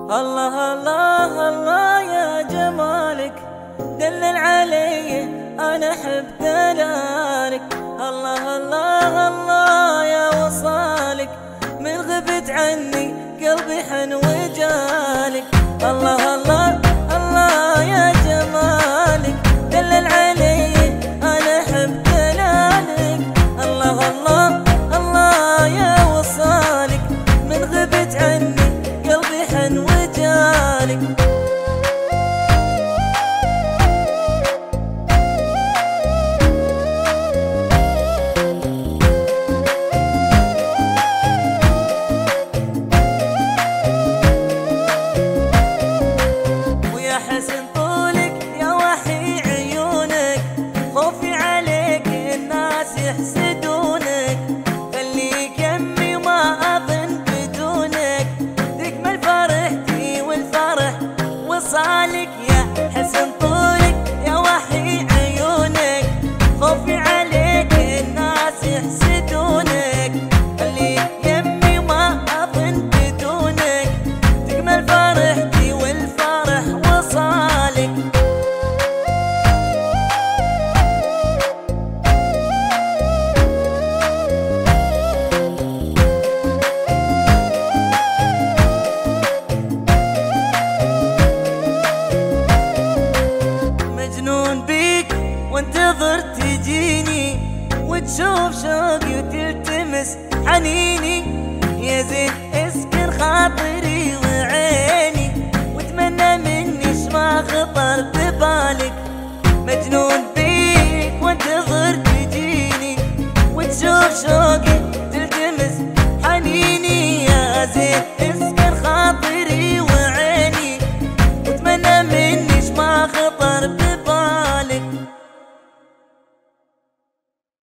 الله الله الله يا جمالك دلل علي أنا أحب دلالك. الله الله الله يا وصالك من غبت عني قلبي حن وجالك. الله الله الله يا جمالك دلل علي أنا أحب دلالك. الله الله الله يا وصالك من غبت عني قلبي حن وجالك. ويا حسن طولك يا وحي عيونك خوفي عليك الناس يحسدونك. خليك يمي ما أظن بدونك تكمل فرحتي والفرح وصالك. يا حسن طولك يا وحي عيونك خوفي عليك الناس يحسدونك. خليك يمي ما أظن بدونك تكمل فرحتي والفرح وصالك. مجنون بيك وانتظر تجيني وتشوف شوقي وتلتمس حنيني.